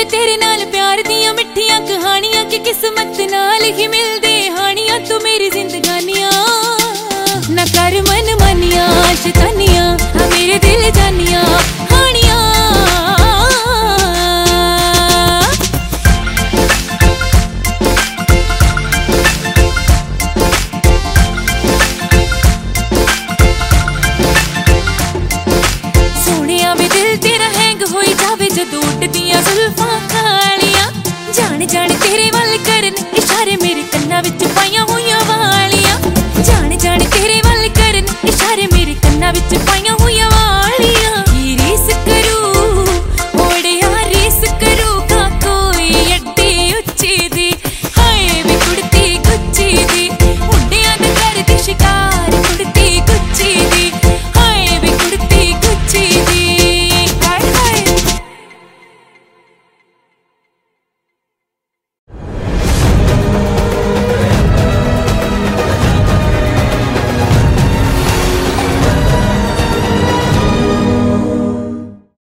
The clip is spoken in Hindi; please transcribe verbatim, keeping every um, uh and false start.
वे तेरे नाल प्यार दियां मिठियां कहानियां कि किस्मत नाल ही मिलदे हानियां तू मेरी जिंदगानियां ना कर मन मानियां शैतानियां हाँ मेरे दिल जानियां हानियां जुल्फां कालियां जान जान तेरे वल करन इशारे मेरे कन्ना विच पाइयां होइयां वालियां जान जान तेरे वल करन इशारे मेरे कन्ना विच